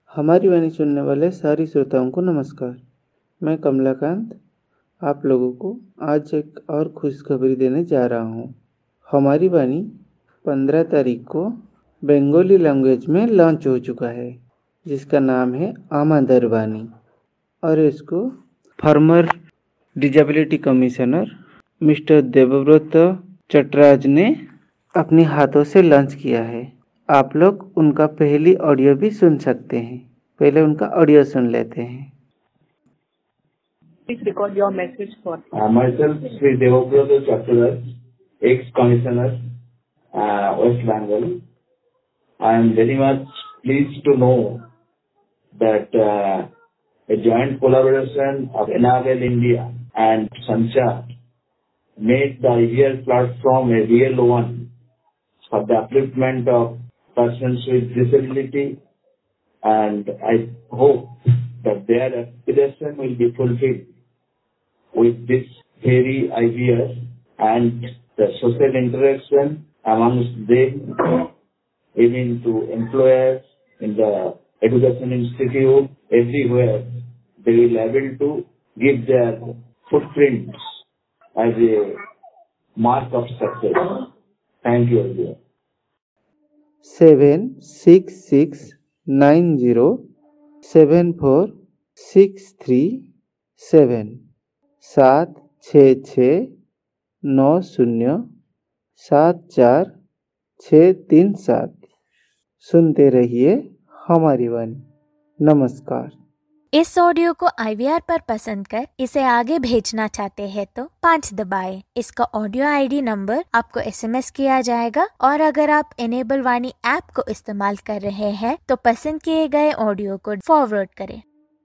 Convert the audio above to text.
हमारी वाणी सुनने वाले सारी श्रोताओं को नमस्कार। मैं कमलाकांत आप लोगों को आज एक और खुशखबरी देने जा रहा हूँ। हमारी वाणी 15 तारीख को बंगाली लैंग्वेज में लॉन्च हो चुका है, जिसका नाम है आमादर वाणी, और इसको former disability commissioner mister Devavrat Chatraj ने अपने हाथों से लॉन्च किया है। आप लोग उनका पहली ऑडियो भी सुन सकते हैं। पहले उनका ऑडियो सुन लेते हैं। Please record your message for myself, Sri Devabrata Chattaraj, ex-commissioner, West Bengal. I am very much pleased to know that a joint collaboration of Enable India and Sanchar made the IVR platform a real one for the upliftment of persons with disability, and I hope that their aspiration will be fulfilled with this very IVR and the social interaction amongst them, even to employers in the education institute, everywhere, they will be able to give their footprints as a mark of success. Thank you, everyone. 7690746337 76690744637। सुनते रहिए हमारी वाणी। नमस्कार। इस audio को IVR पर पसंद कर इसे आगे भेजना चाहते हैं तो 5 दबाएं। इसका ऑडियो ID नंबर आपको SMS किया जाएगा, और अगर आप एनेबल वाणी ऐप को इस्तेमाल कर रहे हैं तो पसंद किए गए ऑडियो को फॉरवर्ड करें।